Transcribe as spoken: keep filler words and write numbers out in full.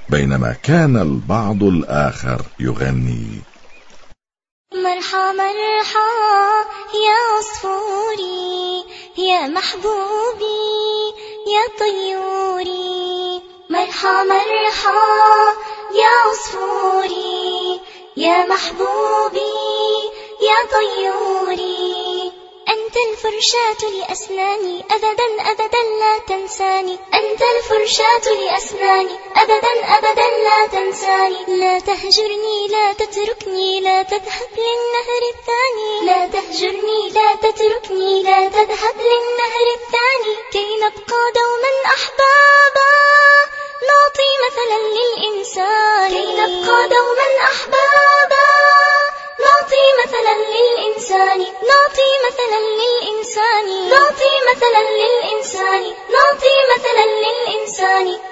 بينما كان البعض الآخر يغني: مرحى مرحى يا عصفوري يا محبوبي يا طيوري، مرحى مرحى يا عصفوري يا محبوبي يا طيوري. أنت الفرشاة لأسناني أبدا أبدا لا تنساني، أنت الفرشاة لأسناني أبدا أبدا لا تنساني. لا تهجرني لا تتركني لا تذهب للنهر الثاني، لا تهجرني لا تتركني لا تذهب للنهر الثاني. كي نبقى دوما أحبابا نعطي مثلا للإنسان، كي نبقى دوما أحبابا نعطي مثلا للإنسان، نعطي مثلا للإنسان، نعطي مثلا للإنسان، نعطي مثلا للإنسان.